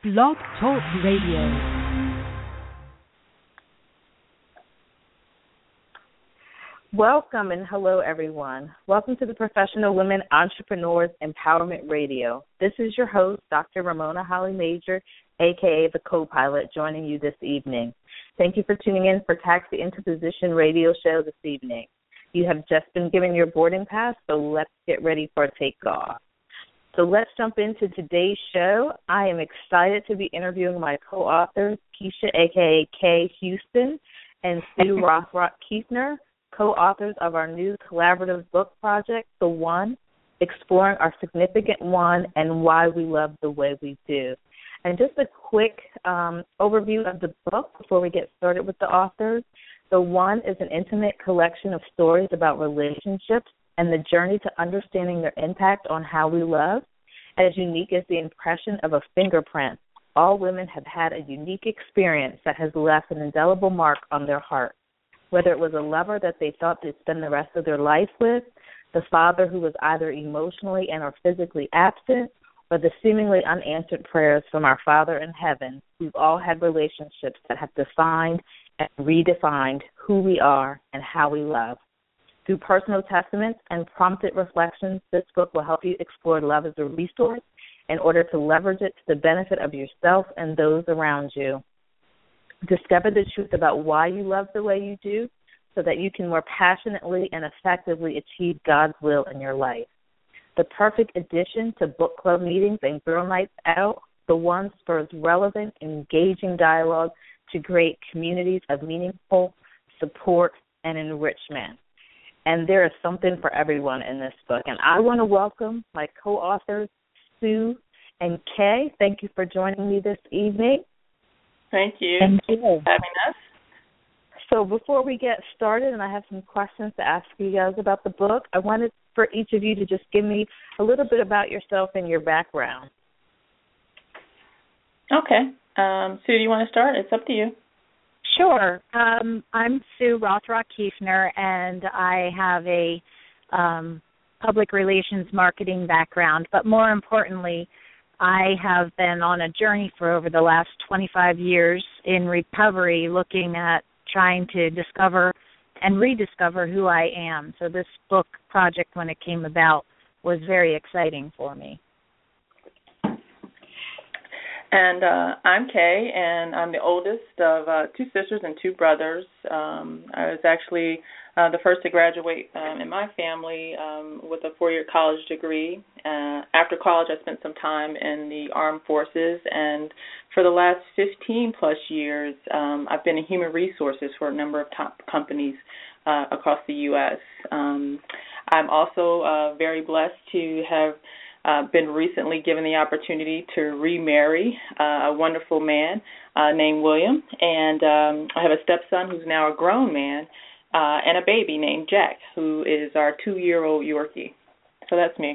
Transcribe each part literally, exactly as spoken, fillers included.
Blog Talk Radio. Welcome and hello, everyone. Welcome to the Professional Women Entrepreneurs Empowerment Radio. This is your host, Doctor Ramona Holly Major, a k a the co-pilot, joining you this evening. Thank you for tuning in for Taxi into Position radio show this evening. You have just been given your boarding pass, so let's get ready for takeoff. So let's jump into today's show. I am excited to be interviewing my co-authors, Keisha, a k a. Kay Houston, and Sue Rothrock Kiefner, co-authors of our new collaborative book project, The One, Exploring Our Significant One and Why We Love the Way We Do. And just a quick um, overview of the book before we get started with the authors. The One is an intimate collection of stories about relationships and the journey to understanding their impact on how we love. As unique as the impression of a fingerprint, all women have had a unique experience that has left an indelible mark on their heart. Whether it was a lover that they thought they'd spend the rest of their life with, the father who was either emotionally and or physically absent, or the seemingly unanswered prayers from our Father in heaven, we've all had relationships that have defined and redefined who we are and how we love. Through personal testaments and prompted reflections, this book will help you explore love as a resource in order to leverage it to the benefit of yourself and those around you. Discover the truth about why you love the way you do so that you can more passionately and effectively achieve God's will in your life. The perfect addition to book club meetings and girl nights out, The One spurs relevant, engaging dialogue to create communities of meaningful support and enrichment. And there is something for everyone in this book. And I want to welcome my co-authors, Sue and Kay. Thank you for joining me this evening. Thank you. Thank you for having us. So before we get started, and I have some questions to ask you guys about the book, I wanted for each of you to just give me a little bit about yourself and your background. Okay. Um, Sue, do you want to start? It's up to you. Sure. Um, I'm Sue Rothrock Kiefner, and I have a um, public relations marketing background. But more importantly, I have been on a journey for over the last twenty-five years in recovery, looking at trying to discover and rediscover who I am. So this book project, when it came about, was very exciting for me. And uh, I'm Kay, and I'm the oldest of uh, two sisters and two brothers. Um, I was actually uh, the first to graduate um, in my family um, with a four-year college degree. Uh, after college, I spent some time in the armed forces, and for the last fifteen plus years, um, I've been in human resources for a number of top companies uh, across the U S Um, I'm also uh, very blessed to have Uh, been recently given the opportunity to remarry uh, a wonderful man uh, named William, and um, I have a stepson who's now a grown man, uh, and a baby named Jack, who is our two-year-old Yorkie. So that's me.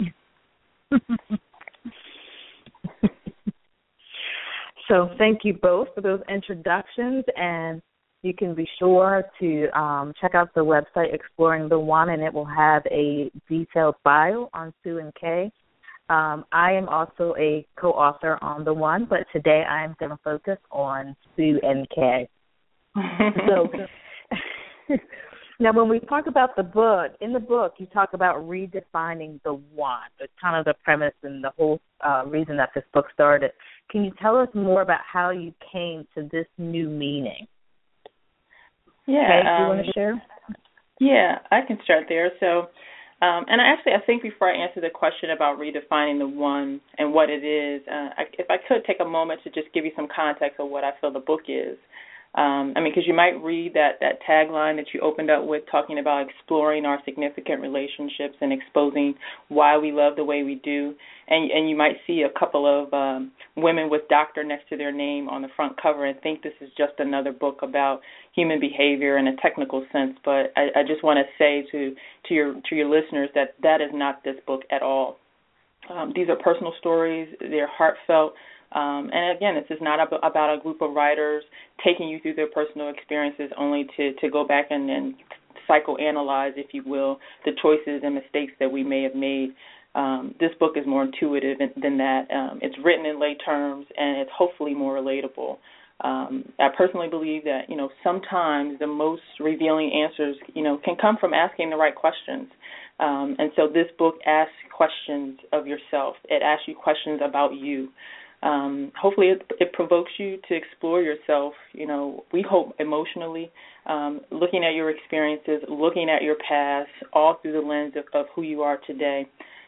So thank you both for those introductions, and you can be sure to um, check out the website Exploring the One, and it will have a detailed bio on Sue and Kay. Um, I am also a co-author on The One, but today I am going to focus on Sue and Kay. So now when we talk about the book, in the book you talk about redefining the one. It's kind of the premise and the whole uh, reason that this book started. Can you tell us more about how you came to this new meaning? Yeah. Kay, do you um, want to share? Yeah, I can start there. So Um, and actually, I think before I answer the question about redefining the one and what it is, uh, I, if I could take a moment to just give you some context of what I feel the book is. Um, I mean, because you might read that, that tagline that you opened up with, talking about exploring our significant relationships and exposing why we love the way we do. And, and you might see a couple of um, women with doctor next to their name on the front cover and think this is just another book about human behavior in a technical sense. But I, I just want to say to, to your to your listeners that that is not this book at all. Um, these are personal stories. They're heartfelt. Um, and again, this is not about a group of writers taking you through their personal experiences only to, to go back and, and psychoanalyze, if you will, the choices and mistakes that we may have made. um, this book is more intuitive than that. Um, it's written in lay terms, and it's hopefully more relatable. Um, I personally believe that, you know, sometimes the most revealing answers, you know, can come from asking the right questions. Um, and so this book asks questions of yourself. It asks you questions about you. Um, hopefully it, it provokes you to explore yourself, you know, we hope emotionally, um, looking at your experiences, looking at your past, all through the lens of, of who you are today.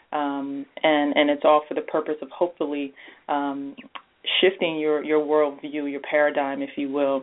Um, and, and it's all for the purpose of hopefully um, shifting your, your worldview, your paradigm, if you will,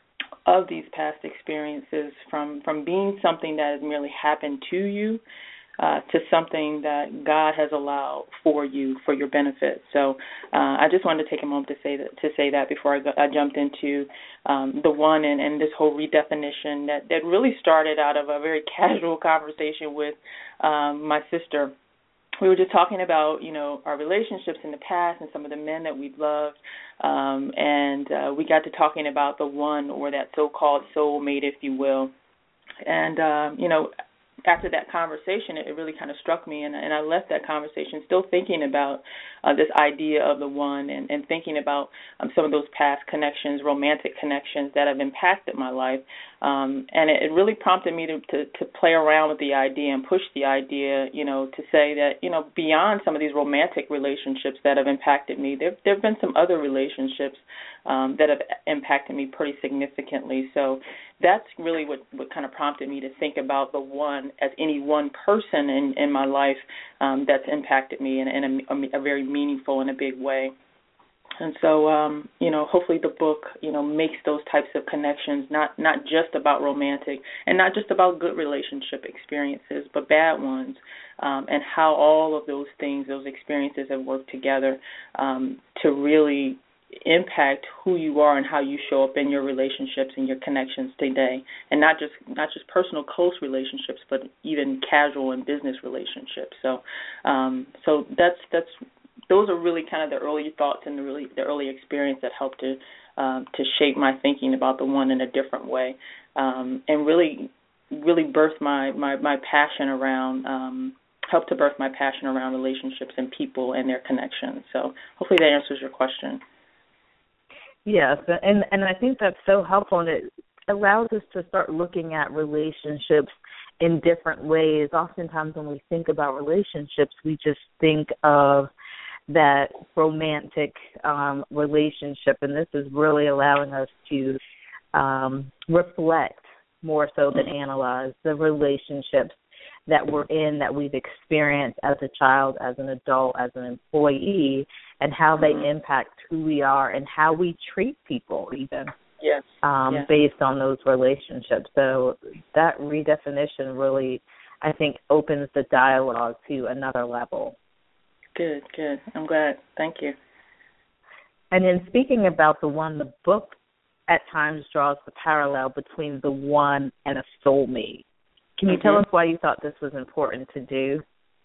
of these past experiences from, from being something that has merely happened to you uh, to something that God has allowed for you, for your benefit. So uh, I just wanted to take a moment to say that, to say that before I, go, I jumped into um, the one and, and this whole redefinition that, that really started out of a very casual conversation with um, my sister. We were just talking about, you know, our relationships in the past and some of the men that we've loved, um, and uh, we got to talking about the one, or that so-called soulmate, if you will. And, um, you know, after that conversation, it really kind of struck me, and, and I left that conversation still thinking about uh, this idea of the one and, and thinking about um, some of those past connections, romantic connections that have impacted my life. Um, and it, it really prompted me to, to, to play around with the idea and push the idea, you know, to say that, you know, beyond some of these romantic relationships that have impacted me, there there have been some other relationships um, that have impacted me pretty significantly. So that's really what, what kind of prompted me to think about the one as any one person in, in my life um, that's impacted me in, in a, a very meaningful and a big way. And so, um, you know, hopefully the book, you know, makes those types of connections, not not just about romantic and not just about good relationship experiences, but bad ones, um, and how all of those things, those experiences have worked together um, to really impact who you are and how you show up in your relationships and your connections today, and not just not just personal close relationships, but even casual and business relationships. So, um, so that's that's. Those are really kind of the early thoughts and the really the early experience that helped to um, to shape my thinking about the one in a different way, um, and really really birth my, my, my passion around um, help to birth my passion around relationships and people and their connections. So hopefully that answers your question. Yes, and and I think that's so helpful, and it allows us to start looking at relationships in different ways. Oftentimes when we think about relationships, we just think of that romantic um, relationship, and this is really allowing us to um, reflect more so than analyze the relationships that we're in, that we've experienced as a child, as an adult, as an employee, and how they impact who we are and how we treat people even. Yes. Um, yes. based on those relationships. So that redefinition really, I think, opens the dialogue to another level. Good, good. I'm glad. Thank you. And then speaking about the one, the book at times draws the parallel between the one and a soulmate. Can you mm-hmm. tell us why you thought this was important to do?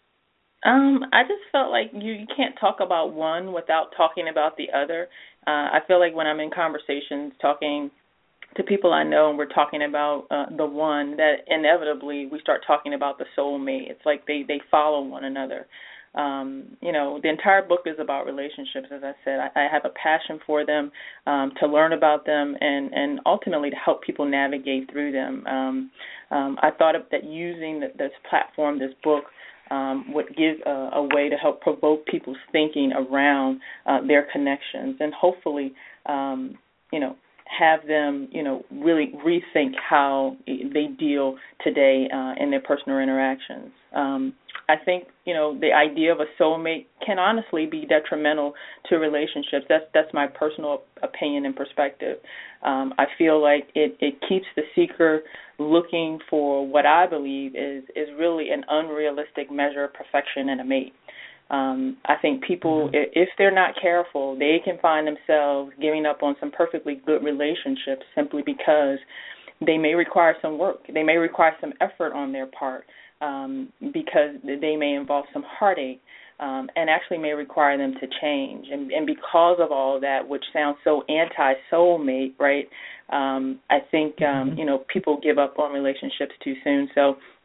Um, I just felt like you, you can't talk about one without talking about the other. Uh, I feel like when I'm in conversations talking to people I know and we're talking about uh, the one, that inevitably we start talking about the soulmate. It's like they, they follow one another. Um, you know, the entire book is about relationships, as I said. I, I have a passion for them, um, to learn about them, and, and ultimately to help people navigate through them. Um, um, I thought of that using the, this platform, this book, um, would give a, a way to help provoke people's thinking around uh, their connections, and hopefully, um, you know, have them, you know, really rethink how they deal today uh, in their personal interactions. Um, I think, you know, the idea of a soulmate can honestly be detrimental to relationships. That's that's my personal opinion and perspective. Um, I feel like it, it keeps the seeker looking for what I believe is, is really an unrealistic measure of perfection in a mate. Um, I think people, mm-hmm. if they're not careful, they can find themselves giving up on some perfectly good relationships simply because they may require some work. They may require some effort on their part, um, because they may involve some heartache, um, and actually may require them to change. And, and because of all that, which sounds so anti-soulmate, right, um, I think, um, mm-hmm. you know, people give up on relationships too soon. So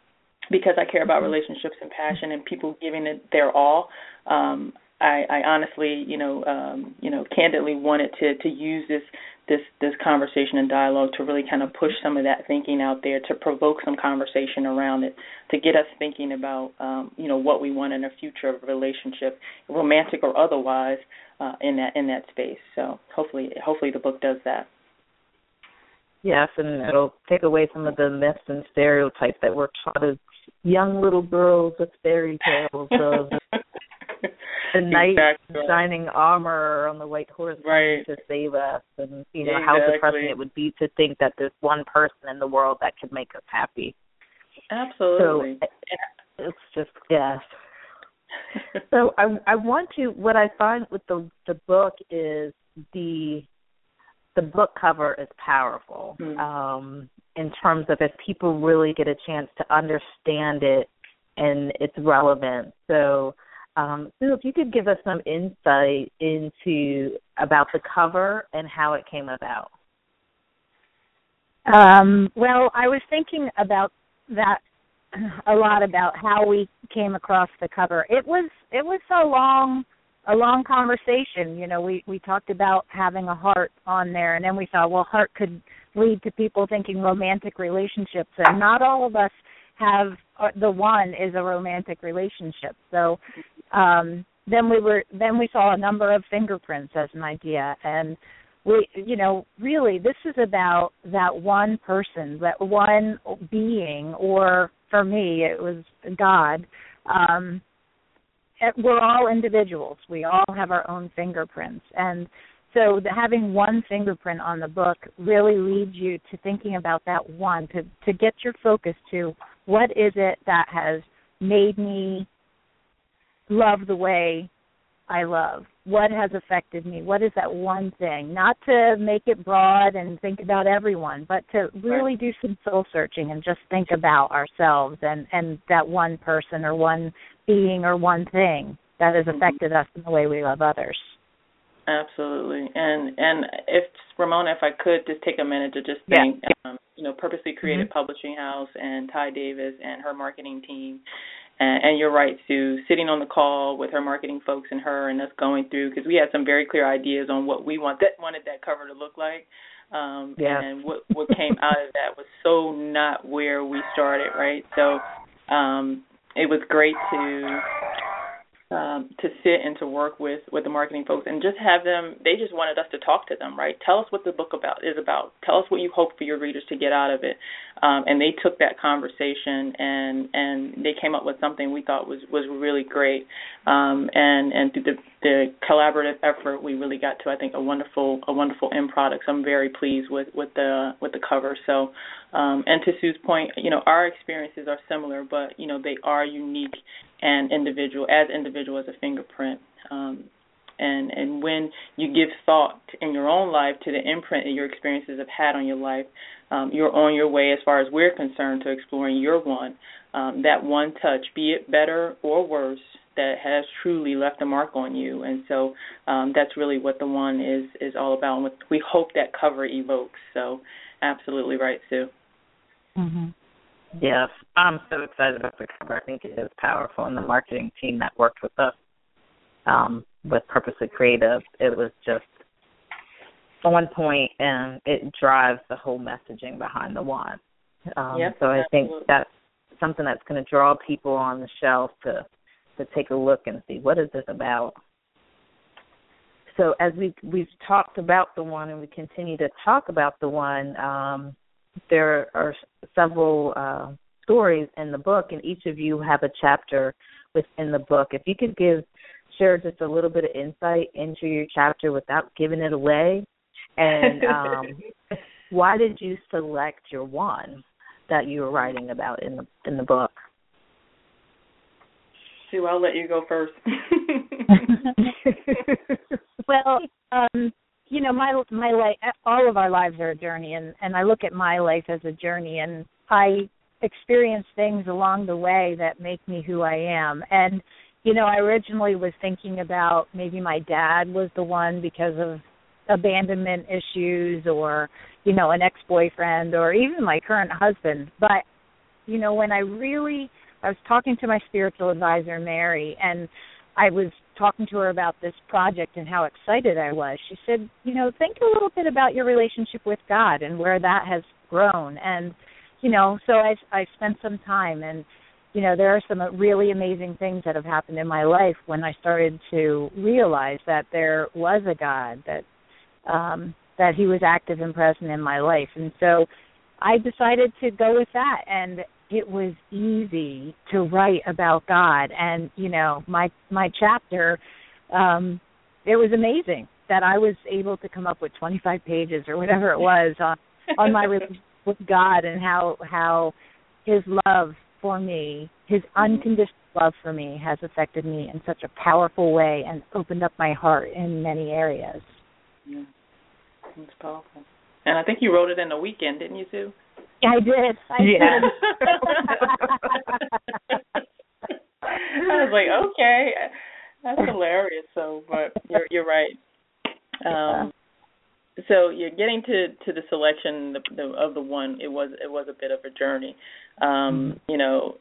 because I care about relationships and passion and people giving it their all. Um, I, I honestly, you know, um, you know, candidly wanted to, to use this this this conversation and dialogue to really kind of push some of that thinking out there, to provoke some conversation around it, to get us thinking about, um, you know, what we want in a future relationship, romantic or otherwise, uh, in that in that space. So hopefully, hopefully the book does that. Yes, and it'll take away some of the myths and stereotypes that we're taught as young little girls with fairy tales of the knight exactly. shining armor on the white horse right. to save us, and you know exactly. how depressing it would be to think that there's one person in the world that could make us happy. Absolutely. So it's just yes. So I I want to what I find with the the book is the the book cover is powerful mm. um, in terms of if people really get a chance to understand it and its relevance. So. Um, so if you could give us some insight into about the cover and how it came about. Um, well, I was thinking about that a lot, about how we came across the cover. It was it was a long a long conversation. You know, we, we talked about having a heart on there, and then we thought, well, heart could lead to people thinking romantic relationships, and not all of us have uh, the one is a romantic relationship. So um, then we were then we saw a number of fingerprints as an idea, and we you know really this is about that one person, that one being, or for me it was God. Um, we're all individuals. We all have our own fingerprints, and so the, having one fingerprint on the book really leads you to thinking about that one, to, to get your focus to what is it that has made me love the way I love? What has affected me? What is that one thing? Not to make it broad and think about everyone, but to really do some soul searching and just think about ourselves and, and that one person or one being or one thing that has affected us in the way we love others. Absolutely. And and if, Ramona, if I could just take a minute to just thank, yeah. um, you know, Purposely Created mm-hmm. Publishing House and Ty Davis and her marketing team. And, and you're right, Sue, sitting on the call with her marketing folks and her and us going through, because we had some very clear ideas on what we want that, wanted that cover to look like. Um, yeah. And what, what came out of that was so not where we started, right? So um, it was great to... Um, to sit and to work with, with the marketing folks and just have them, they just wanted us to talk to them, right? Tell us what the book about is about. Tell us what you hope for your readers to get out of it. Um, and they took that conversation and, and they came up with something we thought was, was really great. Um, and, and through the, the collaborative effort, we really got to, I think, a wonderful a wonderful end product. So I'm very pleased with, with the with the cover. So, um, and to Sue's point, you know, our experiences are similar, but, you know, they are unique and individual, as individual as a fingerprint. Um, and, and when you give thought in your own life to the imprint that your experiences have had on your life, um, you're on your way, as far as we're concerned, to exploring your one. Um, that one touch, be it better or worse, that has truly left a mark on you. And so um, that's really what the one is, is all about. And what we hope that cover evokes. So absolutely right, Sue. Mm-hmm. Yes, I'm so excited about the cover. I think it is powerful, and the marketing team that worked with us um, with Purposely Creative, it was just on point, and it drives the whole messaging behind the wand. Um, yep, so I absolutely. think that's something that's going to draw people on the shelf to, to take a look and see, what is this about? So as we, we've talked about the one and we continue to talk about the one, um, there are several uh, stories in the book, and each of you have a chapter within the book. If you could give, share just a little bit of insight into your chapter without giving it away, and um, why did you select your one that you were writing about in the in the book? Sue, I'll let you go first. Well, um, you know, my my life, all of our lives are a journey, and, and I look at my life as a journey, and I experience things along the way that make me who I am. And, you know, I originally was thinking about maybe my dad was the one because of abandonment issues, or, you know, an ex-boyfriend, or even my current husband. But, you know, when I really, I was talking to my spiritual advisor, Mary, and I was talking to her about this project and how excited I was. She said, you know, think a little bit about your relationship with God and where that has grown. And, you know, so I, I spent some time, and, you know, there are some really amazing things that have happened in my life when I started to realize that there was a God, that um, that he was active and present in my life. And so I decided to go with that, and it was easy to write about God. And, you know, my my chapter, um, it was amazing that I was able to come up with twenty-five pages or whatever it was on, on my relationship with God, and how how his love for me, his unconditional love for me, has affected me in such a powerful way and opened up my heart in many areas. Yeah, it's powerful. And I think you wrote it in a weekend, didn't you, Sue? I did. I yeah. did. I was like, okay, that's hilarious. So, but you're you're right. Um, so you're getting to, to the selection the, the, of the one. It was it was a bit of a journey. Um, mm-hmm. You know,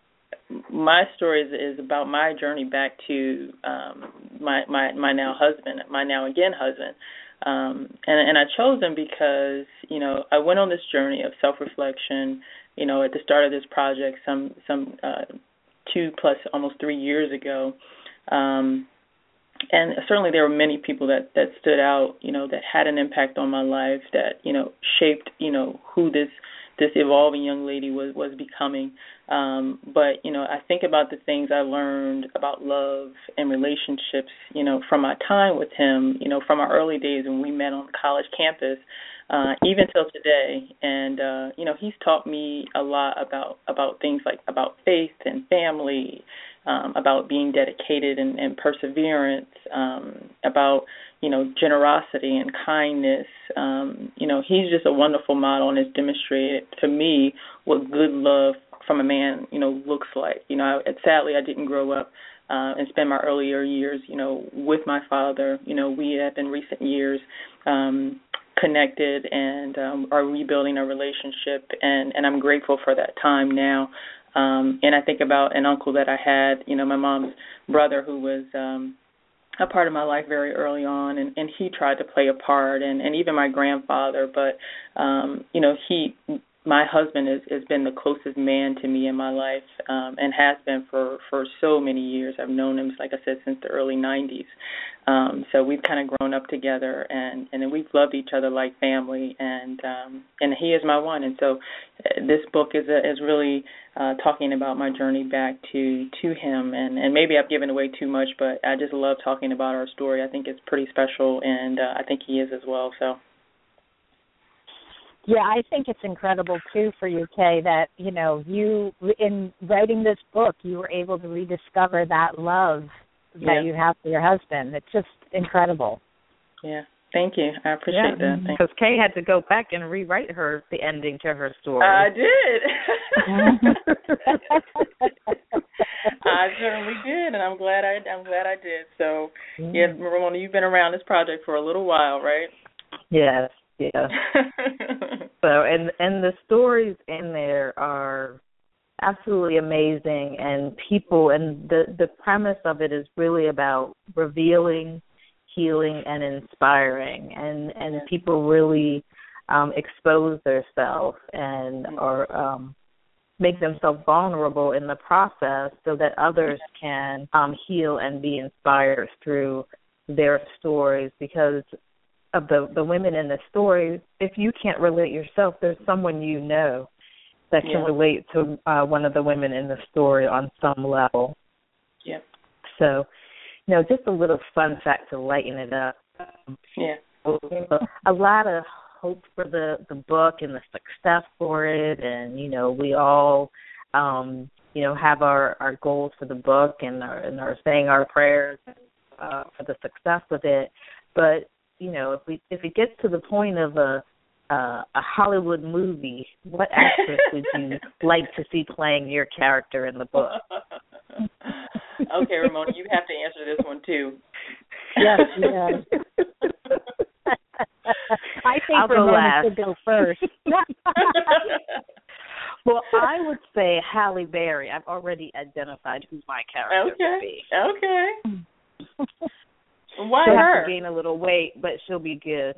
my story is, is about my journey back to um, my my my now husband, my now again husband. Um, and, and I chose him because, you know, I went on this journey of self-reflection, you know, at the start of this project some, some uh, two plus almost three years ago. Um, and certainly there were many people that, that stood out, you know, that had an impact on my life, that, you know, shaped, you know, who this this evolving young lady was, was becoming. Um, but, you know, I think about the things I learned about love and relationships, you know, from my time with him, you know, from our early days when we met on college campus, uh, even till today. And, uh, you know, he's taught me a lot about, about things like about faith and family, um, about being dedicated and, and perseverance, um, about, you know, generosity and kindness. Um, you know, he's just a wonderful model and has demonstrated to me what good love from a man, you know, looks like. You know, I, sadly, I didn't grow up uh, and spend my earlier years, you know, with my father. You know, we have in recent years um, connected and um, are rebuilding our relationship, and, and I'm grateful for that time now. Um, and I think about an uncle that I had, you know, my mom's brother, who was um, a part of my life very early on, and, and he tried to play a part, and, and even my grandfather. But, um, you know, he, my husband has, has been the closest man to me in my life, um, and has been for, for so many years. I've known him, like I said, since the early nineties. Um, so we've kind of grown up together, and, and then we've loved each other like family, and um, and he is my one. And so this book is a, is really uh, talking about my journey back to, to him. And, and maybe I've given away too much, but I just love talking about our story. I think it's pretty special, and uh, I think he is as well. So. Yeah, I think it's incredible, too, for you, Kay, that, you know, you, in writing this book, you were able to rediscover that love that yeah. you have for your husband. It's just incredible. Yeah, thank you. I appreciate yeah. that. Because Kay had to go back and rewrite her the ending to her story. I did. I certainly did, and I'm glad I I'm glad I did. So, yeah, Ramona, you've been around this project for a little while, right? Yes. Yeah. So, and and the stories in there are absolutely amazing, and people, and the the premise of it is really about revealing, healing, and inspiring, and and people really um, expose themselves and or um, make themselves vulnerable in the process, so that others can um, heal and be inspired through their stories. Because of the, the women in the story, if you can't relate yourself, there's someone you know that can yeah. relate to uh, one of the women in the story on some level. Yeah. So, you know, just a little fun fact to lighten it up. Yeah. A lot of hope for the, the book and the success for it, and, you know, we all, um, you know, have our, our goals for the book and are, and are saying our prayers uh, for the success of it. But you know, if we if it gets to the point of a uh, a Hollywood movie, what actress would you like to see playing your character in the book? Okay, Ramona, you have to answer this one too. Yes, yes. I think I'll Ramona go last. should go first. Well, I would say Halle Berry. I've already identified who my character okay. would be. Okay. Why she'll her? have to gain a little weight, but she'll be good.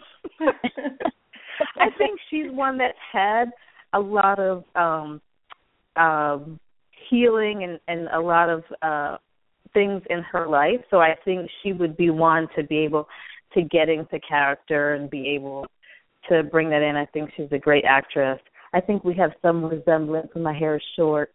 I think she's one that's had a lot of um, um, healing and, and a lot of uh, things in her life. So I think she would be one to be able to get into character and be able to bring that in. I think she's a great actress. I think we have some resemblance when my hair is short.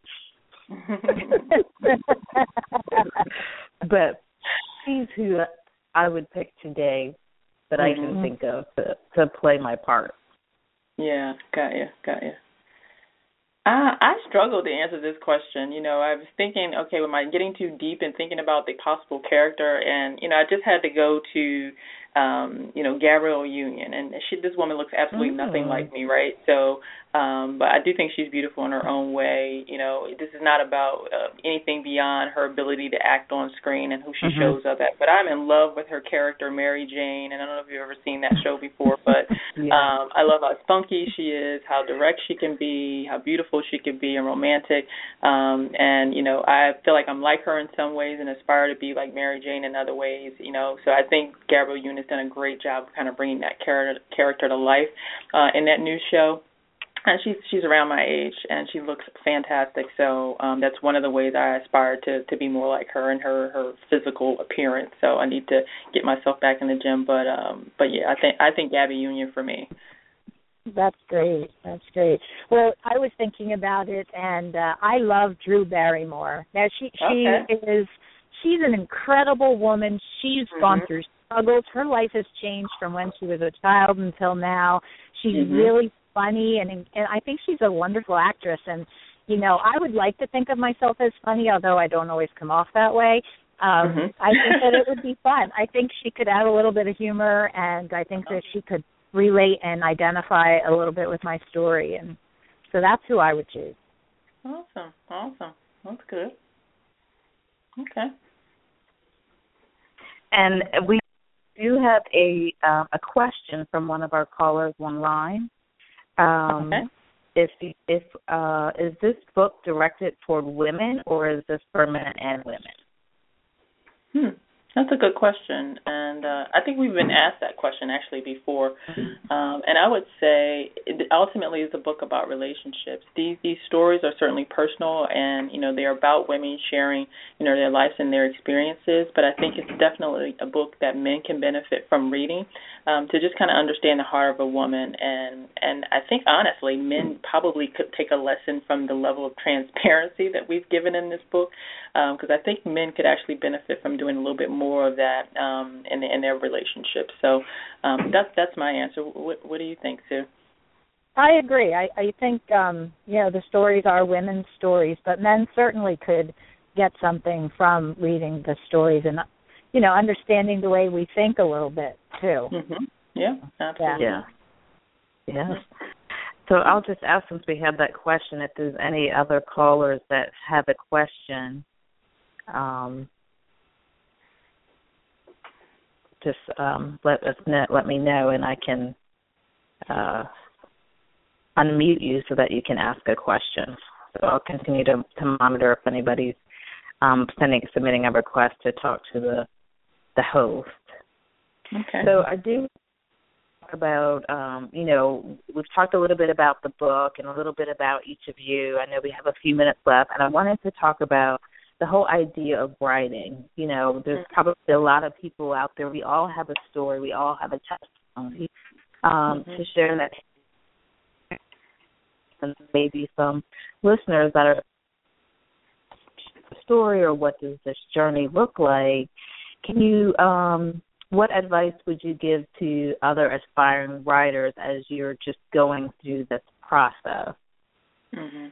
But she's who I would pick today that mm-hmm. I can think of to, to play my part. Yeah, got you, got you. Uh, I struggled to answer this question. You know, I was thinking, okay, am I getting too deep and thinking about the possible character? And, you know, I just had to go to, um, you know, Gabrielle Union. And she, this woman looks absolutely mm-hmm. nothing like me, right? So, um, but I do think she's beautiful in her own way. You know, this is not about uh, anything beyond her ability to act on screen and who she mm-hmm. shows up at. But I'm in love with her character, Mary Jane. And I don't know if you've ever seen that show before, but yeah. um, I love how spunky she is, how direct she can be, how beautiful she could be and romantic. Um, and, you know, I feel like I'm like her in some ways and aspire to be like Mary Jane in other ways, you know. So I think Gabrielle Union has done a great job of kind of bringing that character, character to life uh, in that new show. And she's she's around my age, and she looks fantastic. So um, that's one of the ways I aspire to, to be more like her in her, her physical appearance. So I need to get myself back in the gym. But um, but yeah, I think I think Gabby Union for me. That's great. That's great. Well, I was thinking about it, and uh, I love Drew Barrymore. Now she she okay. is she's an incredible woman. She's mm-hmm. gone through struggles. Her life has changed from when she was a child until now. She's mm-hmm. really funny, and and I think she's a wonderful actress. And you know, I would like to think of myself as funny, although I don't always come off that way. Um, mm-hmm. I think that it would be fun. I think she could add a little bit of humor, and I think that she could relate and identify a little bit with my story, and so that's who I would choose. Awesome, awesome. That's good. Okay. And we do have a um, a question from one of our callers online. Um, okay. If if uh, is this book directed toward women, or is this for men and women? Hmm. That's a good question, and uh, I think we've been asked that question actually before. Um, and I would say it ultimately is a book about relationships. These these stories are certainly personal, and you know they're about women sharing you know their lives and their experiences. But I think it's definitely a book that men can benefit from reading um, to just kind of understand the heart of a woman. And and I think honestly, men probably could take a lesson from the level of transparency that we've given in this book, because um, I think men could actually benefit from doing a little bit more. more of that um, in, in their relationships. So um, that's that's my answer. What, what do you think, Sue? I agree. I, I think, um, you know, the stories are women's stories, but men certainly could get something from reading the stories and, you know, understanding the way we think a little bit, too. Mm-hmm. Yeah, absolutely. Yeah. Yes. So I'll just ask, since we have that question, if there's any other callers that have a question. Um Just um, let us know, let me know, and I can uh, unmute you so that you can ask a question. So I'll continue to, to monitor if anybody's um, sending submitting a request to talk to the the host. Okay. So I do talk about, um, you know, we've talked a little bit about the book and a little bit about each of you. I know we have a few minutes left, and I wanted to talk about the whole idea of writing. You know, there's probably a lot of people out there. We all have a story. We all have a testimony um, mm-hmm. to share that. And maybe some listeners that are a story, or what does this journey look like? Can you, um, what advice would you give to other aspiring writers as you're just going through this process? Mm-hmm.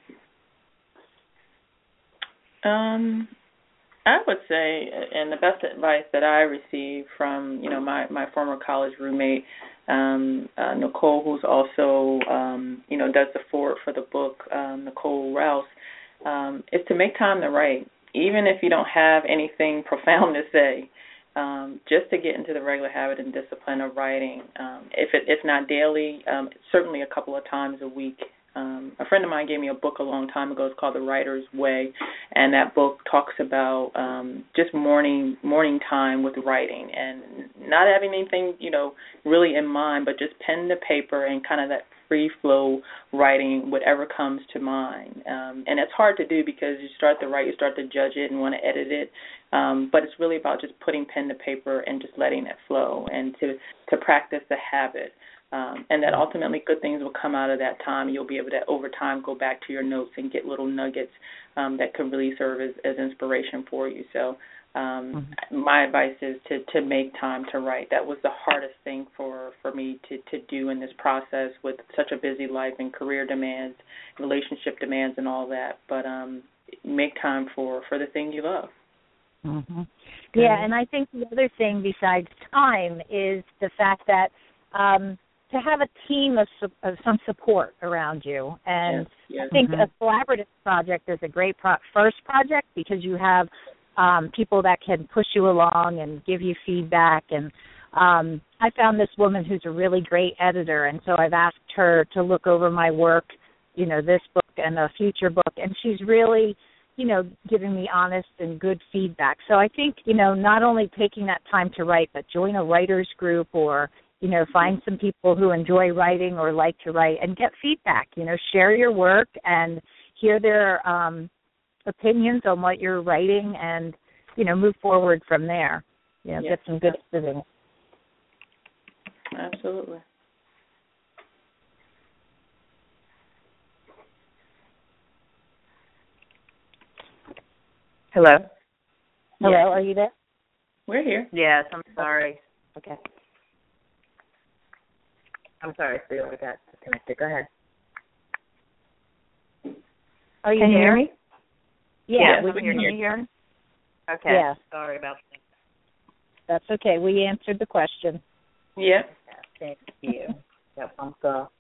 Um, I would say, and the best advice that I received from, you know, my, my former college roommate, um, uh, Nicole, who's also, um, you know, does the foreword for the book, um, Nicole Rouse, um, is to make time to write, even if you don't have anything profound to say, um, just to get into the regular habit and discipline of writing. Um, if it, if not daily, um, certainly a couple of times a week. Um, a friend of mine gave me a book a long time ago. It's called The Writer's Way, and that book talks about um, just morning morning time with writing and not having anything, you know, really in mind, but just pen to paper and kind of that free flow writing, whatever comes to mind. Um, and it's hard to do because you start to write, you start to judge it and want to edit it. Um, but it's really about just putting pen to paper and just letting it flow and to, to practice the habit. Um, and that ultimately good things will come out of that time. You'll be able to, over time, go back to your notes and get little nuggets um, that could really serve as, as inspiration for you. So um, mm-hmm. my advice is to, to make time to write. That was the hardest thing for, for me to, to do in this process with such a busy life and career demands, relationship demands and all that. But um, make time for, for the things you love. Mm-hmm. Yeah, and I think the other thing besides time is the fact that um, to have a team of, of some support around you. And yes, yes. I think mm-hmm. a collaborative project is a great pro- first project because you have um, people that can push you along and give you feedback. And um, I found this woman who's a really great editor, and so I've asked her to look over my work, you know, this book and a future book, and she's really, you know, giving me honest and good feedback. So I think, you know, not only taking that time to write, but join a writer's group or, you know, find some people who enjoy writing or like to write and get feedback. You know, share your work and hear their um, opinions on what you're writing and, you know, move forward from there. You know, yes. get some good editing. Absolutely. Hello? Hello, yes. are you there? We're here. Yes, I'm sorry. Okay. I'm sorry, Sue, I got disconnected. Go ahead. Are you Can there? you hear me? Yeah, yes, we I'm can here. hear you. Hear? Okay. Yeah. Sorry about that. That's okay. We answered the question. Yeah. Thank you. That bumped off.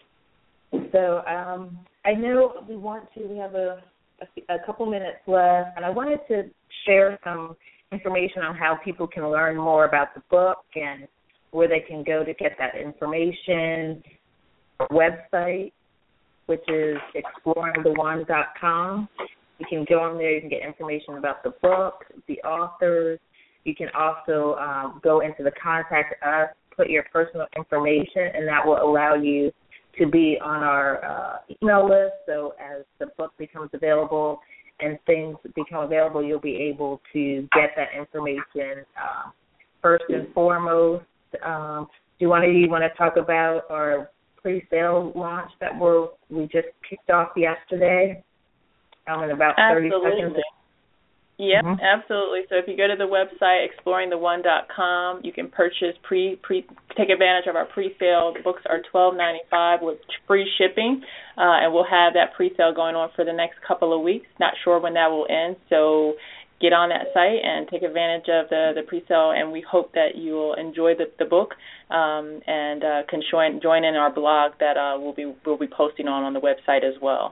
So um, I know we want to, we have a, a, a couple minutes left, and I wanted to share some information on how people can learn more about the book and where they can go to get that information. Our website, which is exploring the one dot com. You can go on there, you can get information about the book, the authors. You can also um, go into the Contact Us, put your personal information, and that will allow you to be on our uh, email list. So as the book becomes available and things become available, you'll be able to get that information uh, first and foremost. Um, do you want to you want to talk about our pre-sale launch that we're, we just kicked off yesterday? Um, in about thirty Absolutely. seconds. Yep, mm-hmm. absolutely. So if you go to the website exploring the one dot com, you can purchase pre pre take advantage of our pre-sale. The books are twelve ninety-five with free shipping, uh, and we'll have that pre-sale going on for the next couple of weeks. Not sure when that will end, so get on that site and take advantage of the, the pre-sale, and we hope that you will enjoy the, the book um, and uh, can join join in our blog that uh, we'll be we'll be posting on on the website as well.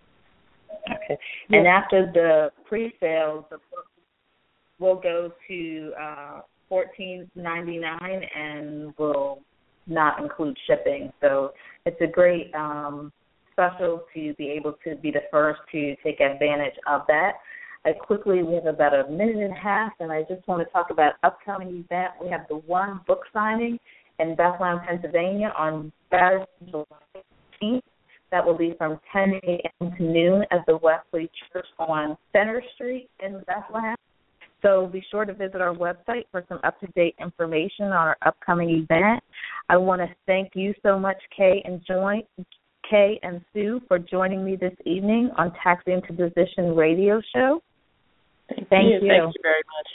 Okay. And after the pre-sale, the book will go to uh, fourteen ninety-nine and will not include shipping. So it's a great um, special to be able to be the first to take advantage of that. I quickly, we have about a minute and a half, and I just want to talk about upcoming event. We have the One book signing in Bethlehem, Pennsylvania on Saturday, July fifteenth. That will be from ten a.m. to noon at the Wesley Church on Center Street in Bethlehem. So be sure to visit our website for some up-to-date information on our upcoming event. I want to thank you so much, Kay and join, Kay and Sue, for joining me this evening on Taxi into Position radio show. Thank, thank you. you. Thank you very much.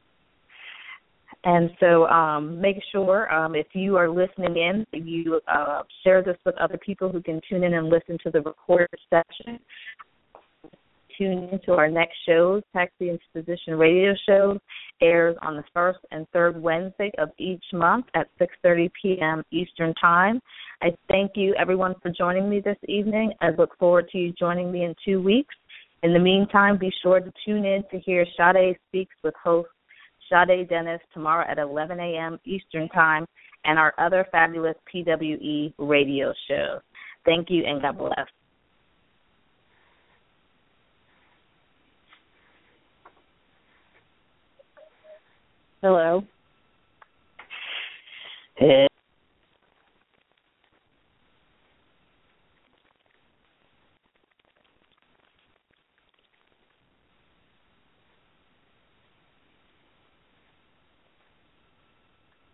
And so um, make sure um, if you are listening in, you uh, share this with other people who can tune in and listen to the recorded session. Tune into our next shows. Taxi into Position radio show airs on the first and third Wednesday of each month at six thirty p.m. Eastern Time. I thank you, everyone, for joining me this evening. I look forward to you joining me in two weeks. In the meantime, be sure to tune in to hear Sade Speaks with host Sade Dennis tomorrow at eleven a.m. Eastern Time and our other fabulous P W E radio shows. Thank you and God bless. Hello. Hey.